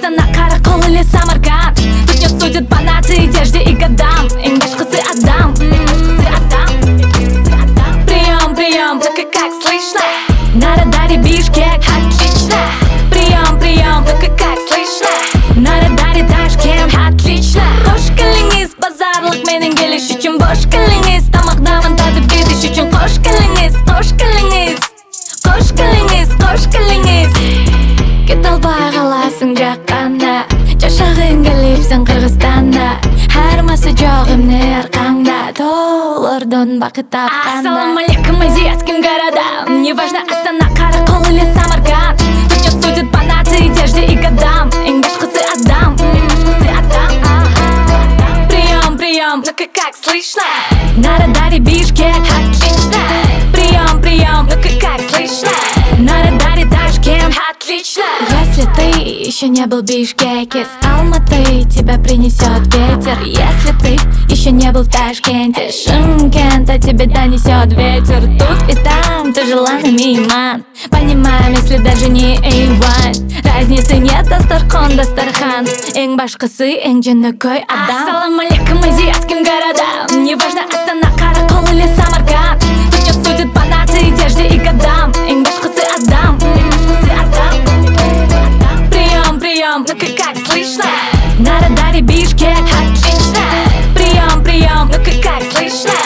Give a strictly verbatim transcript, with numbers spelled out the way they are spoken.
Астана, Каракол или Самарканд. Тут не судят по нации, одежде и годам. Эң башкысы адам, прием, прием, ну как, как слышно? На радаре Бишкек, отлично. Прием, прием, ну как, как слышно? На радаре Ташкент, отлично. Кош калиңиз, базарлык менен келиш үчүн бош калиңиз. Тамактамын татып кетиш үчүн кош калиңиз, кош калиңиз, кош калиңиз, кош калиңиз. Кете албай каласың жакканда, жашагың келипсиң Кыргызстанда. Хармасы жок эмне аркаңда, тоолордон бакыт тапканда. Ассалам алейкум азиатским городам. Неважно Астана, Каракол или Самарканд. Тут не судят по нации, одежде и годам. Эң башкысы адам, прием, прием, ну как, как слышно? На радаре Бишкек, отлично. Прием, прием, ну как, как слышно? На радаре Ташкент, отлично. Если ты еще не был в Бишкеке, с Алматы тебя принесет ветер. Если ты еще не был в Ташкенте, Шымкента тебе донесет ветер. Тут и там ты желанный мейман. Понимаем, если даже не эй один. Разницы нет, Дастархон, Дастархан. Эң башкысы, эң жөнөкөй адам. Ассалам алейкум азиатским городам. Неважно Астана, Каракол или Самарканд. Тут не судят по нации, одежде и годам. Эң башкысы адам, прием, прием, ну как, как слышно? На радаре Бишкек, отлично. Прием, прием, ну как, как слышно?